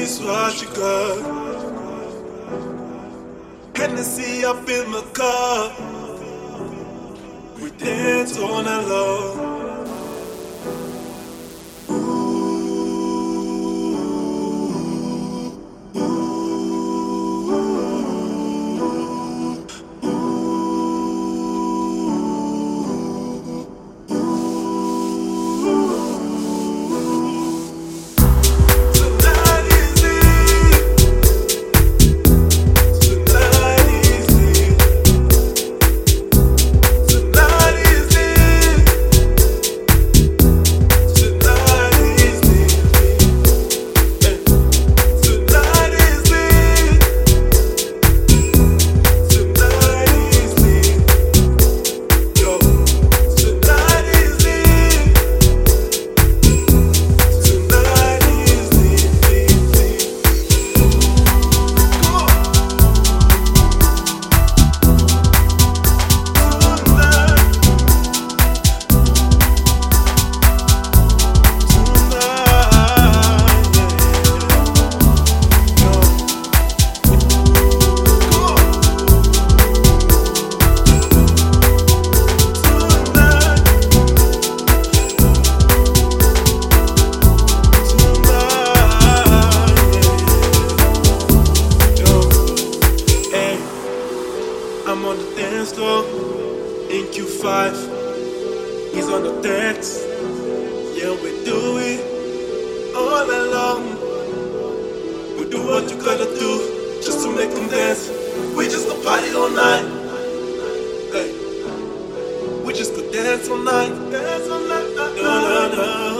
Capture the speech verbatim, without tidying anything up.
is what you got. Hennessy up in the car. We dance all night long. I'm on the dance floor in Q five. He's on the dance. Yeah, we do it all along. We do what you gotta do just to make them dance. We just go party all night. Hey, we just go dance all night. Dance all night. No, no, no.